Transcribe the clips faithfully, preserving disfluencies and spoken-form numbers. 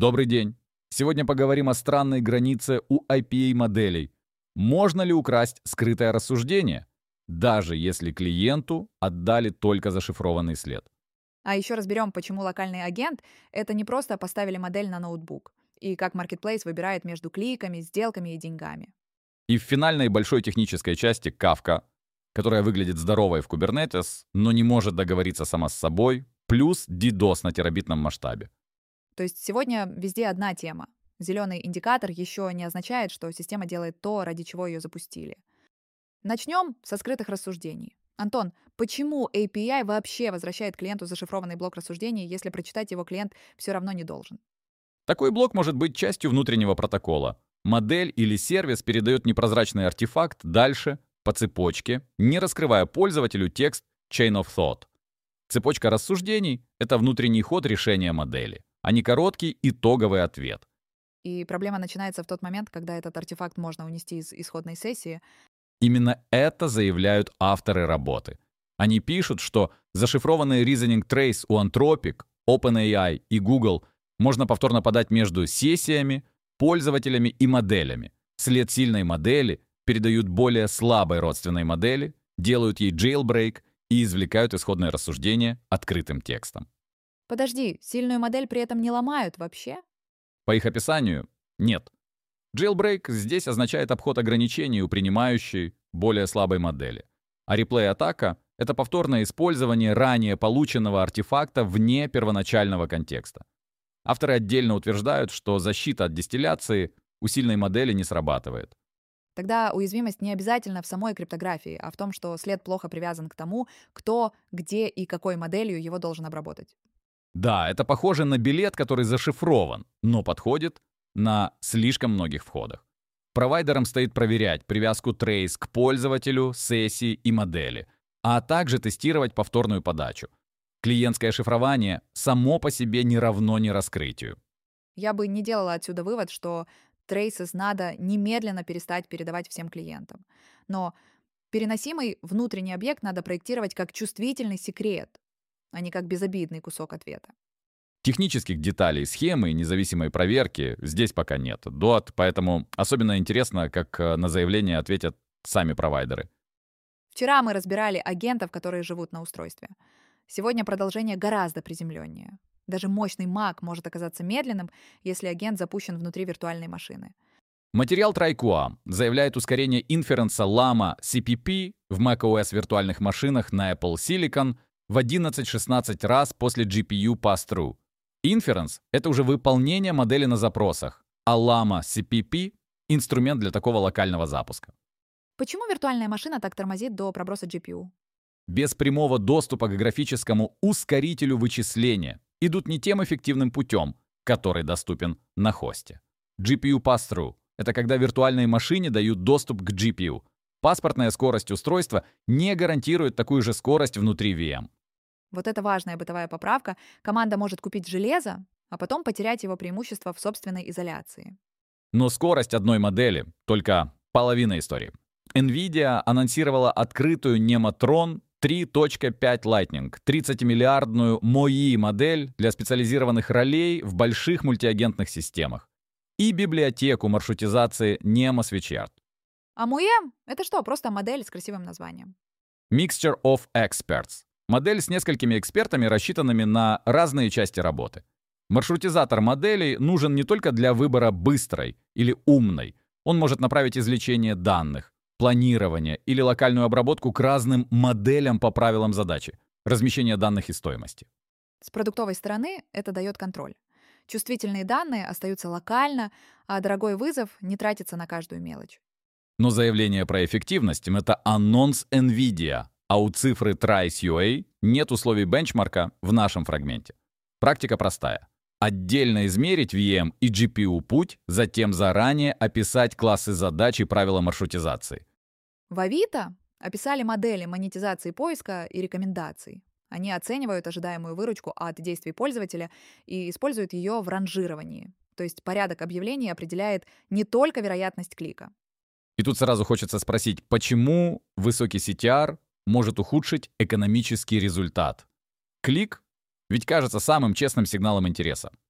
Добрый день. Сегодня поговорим о странной границе у ай пи эй-моделей. Можно ли украсть скрытое рассуждение, даже если клиенту отдали только зашифрованный след? А еще разберем, почему локальный агент — это не просто поставили модель на ноутбук, и как Marketplace выбирает между кликами, сделками и деньгами. И в финальной большой технической части Kafka, которая выглядит здоровой в Kubernetes, но не может договориться сама с собой, плюс DDoS на терабитном масштабе. То есть сегодня везде одна тема. Зеленый индикатор еще не означает, что система делает то, ради чего ее запустили. Начнем со скрытых рассуждений. Антон, почему эй пи ай вообще возвращает клиенту зашифрованный блок рассуждений, если прочитать его клиент все равно не должен? Такой блок может быть частью внутреннего протокола. Модель или сервис передает непрозрачный артефакт дальше, по цепочке, не раскрывая пользователю текст chain of thought. Цепочка рассуждений — это внутренний ход решения модели, а не короткий итоговый ответ. И проблема начинается в тот момент, когда этот артефакт можно унести из исходной сессии. Именно это заявляют авторы работы. Они пишут, что зашифрованный reasoning trace у Anthropic, OpenAI и Google можно повторно подать между сессиями, пользователями и моделями. След сильной модели передают более слабой родственной модели, делают ей jailbreak и извлекают исходное рассуждение открытым текстом. Подожди, сильную модель при этом не ломают вообще? По их описанию — нет. Jailbreak здесь означает обход ограничений у принимающей более слабой модели. А реплей-атака — это повторное использование ранее полученного артефакта вне первоначального контекста. Авторы отдельно утверждают, что защита от дистилляции у сильной модели не срабатывает. Тогда уязвимость не обязательно в самой криптографии, а в том, что след плохо привязан к тому, кто, где и какой моделью его должен обработать. Да, это похоже на билет, который зашифрован, но подходит на слишком многих входах. Провайдерам стоит проверять привязку trace к пользователю, сессии и модели, а также тестировать повторную подачу. Клиентское шифрование само по себе не равно нераскрытию. Я бы не делала отсюда вывод, что traces надо немедленно перестать передавать всем клиентам. Но переносимый внутренний объект надо проектировать как чувствительный секрет, а не как безобидный кусок ответа. Технических деталей схемы и независимой проверки здесь пока нет. Дот, поэтому особенно интересно, как на заявление ответят сами провайдеры. Вчера мы разбирали агентов, которые живут на устройстве. Сегодня продолжение гораздо приземленнее. Даже мощный Mac может оказаться медленным, если агент запущен внутри виртуальной машины. Материал Трайкуа заявляет ускорение инференса Llama си пи пи в macOS виртуальных машинах на Apple Silicon в одиннадцать-шестнадцать раз после джи пи ю pass-through. Inference — это уже выполнение модели на запросах, а Llama си пи пи — инструмент для такого локального запуска. Почему виртуальная машина так тормозит до проброса джи пи ю? Без прямого доступа к графическому ускорителю вычисления идут не тем эффективным путем, который доступен на хосте. джи пи ю pass-through — это когда виртуальной машине дают доступ к джи пи ю. Паспортная скорость устройства не гарантирует такую же скорость внутри ви эм. Вот это важная бытовая поправка. Команда может купить железо, а потом потерять его преимущество в собственной изоляции. Но скорость одной модели — только половина истории. NVIDIA анонсировала открытую Nemotron три точка пять Lightning, тридцатимиллиардную мои модель для специализированных ролей в больших мультиагентных системах и библиотеку маршрутизации Nemo Switchyard. А МУЭ — это что, просто модель с красивым названием? Mixture of Experts. Модель с несколькими экспертами, рассчитанными на разные части работы. Маршрутизатор моделей нужен не только для выбора быстрой или умной. Он может направить извлечение данных, планирование или локальную обработку к разным моделям по правилам задачи, размещение данных и стоимости. С продуктовой стороны это дает контроль. Чувствительные данные остаются локально, а дорогой вызов не тратится на каждую мелочь. Но заявление про эффективность — это анонс NVIDIA, а у цифры Trice.ua нет условий бенчмарка в нашем фрагменте. Практика простая. Отдельно измерить ви эм и джи пи ю путь, затем заранее описать классы задач и правила маршрутизации. В Авито описали модели монетизации поиска и рекомендаций. Они оценивают ожидаемую выручку от действий пользователя и используют ее в ранжировании. То есть порядок объявлений определяет не только вероятность клика. И тут сразу хочется спросить, почему высокий си ти ар может ухудшить экономический результат? Клик ведь кажется самым честным сигналом интереса.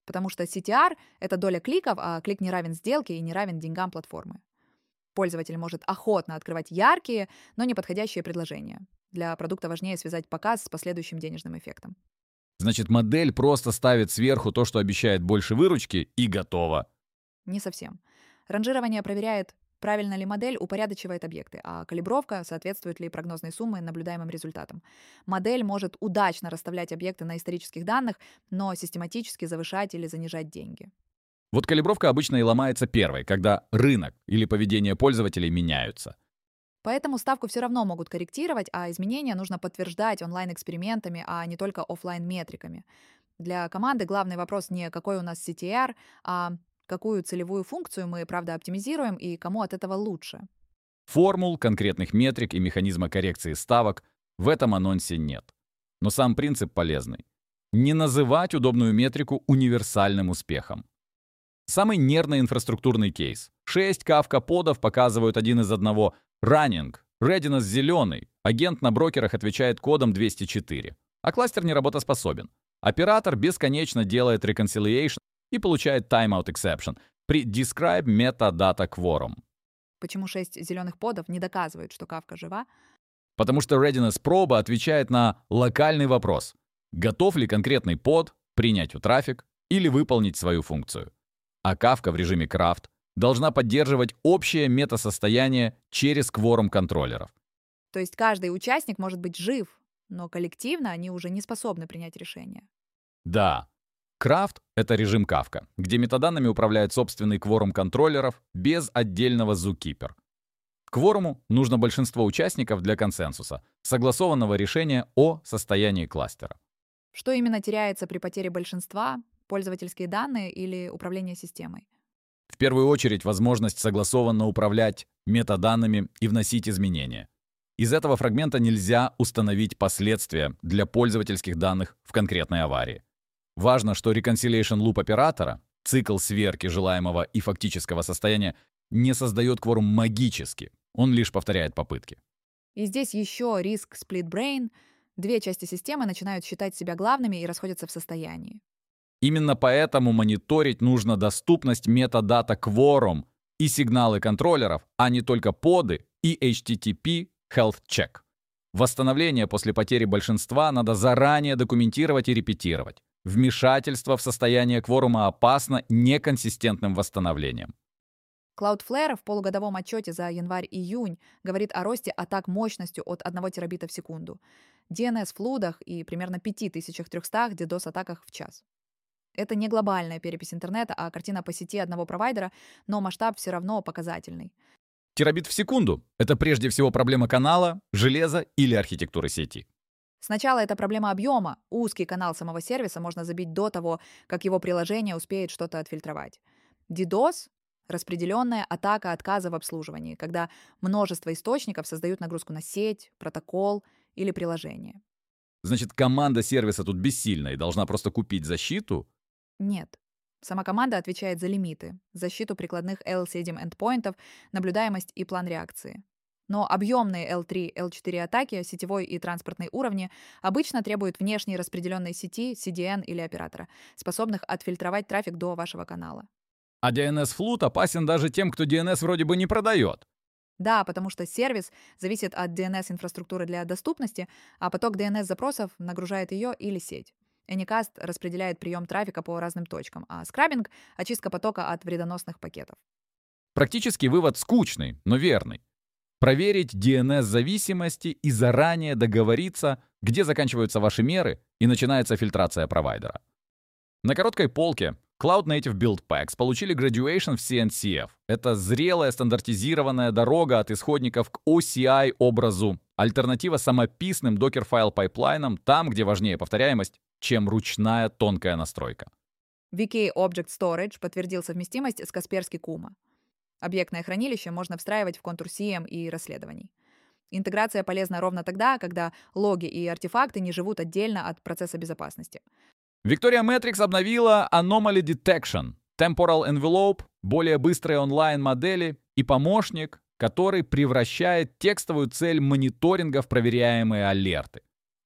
потому что си ти ар — это доля кликов, а клик не равен сделке и не равен деньгам платформы. Пользователь может охотно открывать яркие, но неподходящие предложения. Для продукта важнее связать показ с последующим денежным эффектом. Значит, модель просто ставит сверху то, что обещает больше выручки, и готово. Не совсем. Ранжирование проверяет, правильно ли модель упорядочивает объекты, а калибровка соответствует ли прогнозной суммы наблюдаемым результатам. Модель может удачно расставлять объекты на исторических данных, но систематически завышать или занижать деньги. Вот калибровка обычно и ломается первой, когда рынок или поведение пользователей меняются. Поэтому ставку все равно могут корректировать, а изменения нужно подтверждать онлайн-экспериментами, а не только офлайн-метриками. Для команды главный вопрос не какой у нас си ти ар, а какую целевую функцию мы, правда, оптимизируем и кому от этого лучше. Формул, конкретных метрик и механизма коррекции ставок в этом анонсе нет. Но сам принцип полезный. Не называть удобную метрику универсальным успехом. Самый нервный инфраструктурный кейс. Шесть кафка-подов показывают один из одного. Running, readiness зеленый. Агент на брокерах отвечает кодом двести четыре. А кластер не работоспособен. Оператор бесконечно делает reconciliation и получает timeout exception при describe metadata quorum. Почему шесть зеленых подов не доказывают, что кавка жива? Потому что readiness проба отвечает на локальный вопрос. Готов ли конкретный под принять у трафик или выполнить свою функцию? А кавка в режиме крафт должна поддерживать общее метасостояние через кворум контроллеров. То есть каждый участник может быть жив, но коллективно они уже не способны принять решение. Да. Крафт — это режим Kafka, где метаданными управляет собственный кворум контроллеров без отдельного zookeeper. Кворуму нужно большинство участников для консенсуса, согласованного решения о состоянии кластера. Что именно теряется при потере большинства? Пользовательские данные или управление системой? В первую очередь, возможность согласованно управлять метаданными и вносить изменения. Из этого фрагмента нельзя установить последствия для пользовательских данных в конкретной аварии. Важно, что reconciliation loop оператора, цикл сверки желаемого и фактического состояния, не создает кворум магически, он лишь повторяет попытки. И здесь еще риск split brain. Две части системы начинают считать себя главными и расходятся в состоянии. Именно поэтому мониторить нужно доступность метадата quorum и сигналы контроллеров, а не только поды и эйч ти ти пи health check. Восстановление после потери большинства надо заранее документировать и репетировать. Вмешательство в состояние кворума опасно неконсистентным восстановлением. Cloudflare в полугодовом отчете за январь-июнь говорит о росте атак мощностью от одного терабита в секунду, ди эн эс-флудах и примерно пять тысяч триста DDoS-атаках в час. Это не глобальная перепись интернета, а картина по сети одного провайдера, но масштаб все равно показательный. Терабит в секунду — это прежде всего проблема канала, железа или архитектуры сети. Сначала это проблема объема. Узкий канал самого сервиса можно забить до того, как его приложение успеет что-то отфильтровать. DDoS — распределенная атака отказа в обслуживании, когда множество источников создают нагрузку на сеть, протокол или приложение. Значит, команда сервиса тут бессильна и должна просто купить защиту? Нет. Сама команда отвечает за лимиты, защиту прикладных эл семь эндпоинтов, наблюдаемость и план реакции. Но объемные эл три, эл четыре атаки, сетевой и транспортной уровни обычно требуют внешней распределенной сети, си ди эн или оператора, способных отфильтровать трафик до вашего канала. А ди эн эс-флут опасен даже тем, кто ди эн эс вроде бы не продает. Да, потому что сервис зависит от ди эн эс-инфраструктуры для доступности, а поток ди эн эс-запросов нагружает ее или сеть. Anycast распределяет прием трафика по разным точкам, а скрабинг — очистка потока от вредоносных пакетов. Практически вывод скучный, но верный. Проверить ди эн эс-зависимости и заранее договориться, где заканчиваются ваши меры и начинается фильтрация провайдера. На короткой полке Cloud Native Build Packs получили graduation в си эн си эф. Это зрелая стандартизированная дорога от исходников к о си ай-образу, альтернатива самописным докер-файл-пайплайнам там, где важнее повторяемость, чем ручная тонкая настройка. ви кей Object Storage подтвердил совместимость с Kaspersky Kuma. Объектное хранилище можно встраивать в контур си эм и расследований. Интеграция полезна ровно тогда, когда логи и артефакты не живут отдельно от процесса безопасности. Victoria Metrics обновила Anomaly Detection, Temporal Envelope, более быстрые онлайн-модели и помощник, который превращает текстовую цель мониторинга в проверяемые алерты.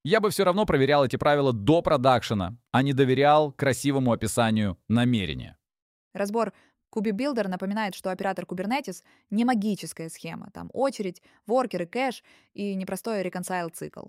Я бы все равно проверял эти правила до продакшена, а не доверял красивому описанию намерения. Разбор KubeBuilder напоминает, что оператор Kubernetes не магическая схема. Там очередь, воркеры, кэш и непростой reconcile-цикл.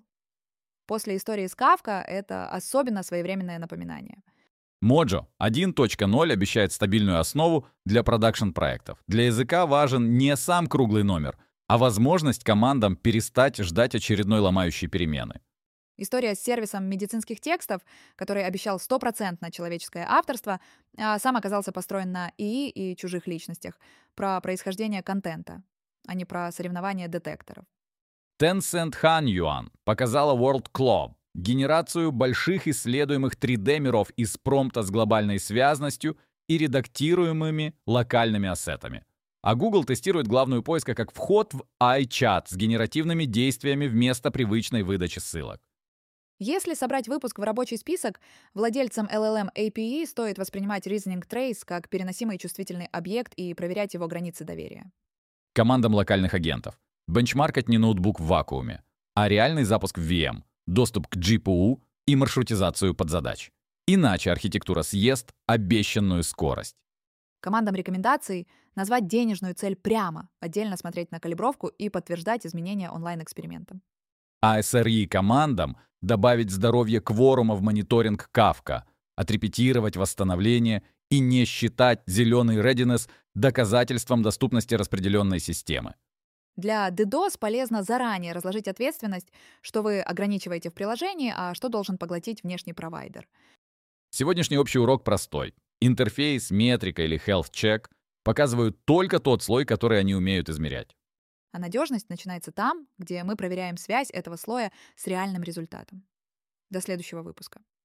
После истории с Kafka это особенно своевременное напоминание. Mojo один точка ноль обещает стабильную основу для продакшн-проектов. Для языка важен не сам круглый номер, а возможность командам перестать ждать очередной ломающей перемены. История с сервисом медицинских текстов, который обещал стопроцентное человеческое авторство, а сам оказался построен на ИИ и чужих личностях, про происхождение контента, а не про соревнования детекторов. Tencent Hanyuan показала World Club — генерацию больших исследуемых три дэ-миров из промпта с глобальной связностью и редактируемыми локальными ассетами. А Google тестирует главную поиска как вход в iChat с генеративными действиями вместо привычной выдачи ссылок. Если собрать выпуск в рабочий список, владельцам эл эл эм эй пи и стоит воспринимать Reasoning Trace как переносимый чувствительный объект и проверять его границы доверия. Командам локальных агентов. Бенчмаркать не ноутбук в вакууме, а реальный запуск в ви эм, доступ к джи пи ю и маршрутизацию подзадач. Иначе архитектура съест обещанную скорость. Командам рекомендаций назвать денежную цель прямо, отдельно смотреть на калибровку и подтверждать изменения онлайн-экспериментом. А эс эр и командам добавить здоровье кворума в мониторинг Kafka, отрепетировать восстановление и не считать зеленый readiness доказательством доступности распределенной системы. Для DDoS полезно заранее разложить ответственность, что вы ограничиваете в приложении, а что должен поглотить внешний провайдер. Сегодняшний общий урок простой. Интерфейс, метрика или health check показывают только тот слой, который они умеют измерять. А надежность начинается там, где мы проверяем связь этого слоя с реальным результатом. До следующего выпуска.